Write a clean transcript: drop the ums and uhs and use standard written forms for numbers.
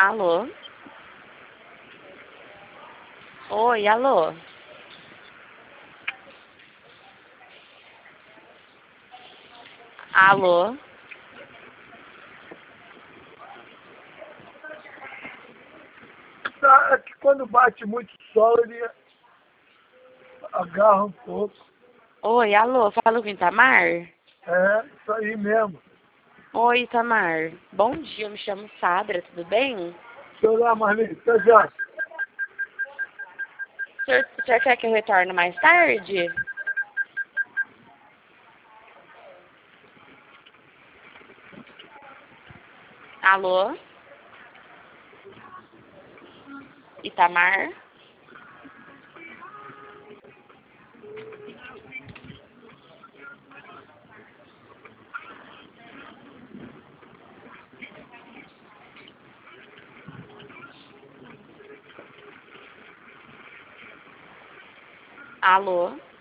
Alô? Oi, alô? Alô? É que quando bate muito sol, ele agarra um pouco. Oi, alô? Fala com o Itamar? É, isso aí mesmo. Oi, Itamar. Bom dia, eu me chamo Sadra, tudo bem? Deixa eu lá, Marlene, você já? O senhor quer que eu retorne mais tarde? Alô? Itamar? Alô?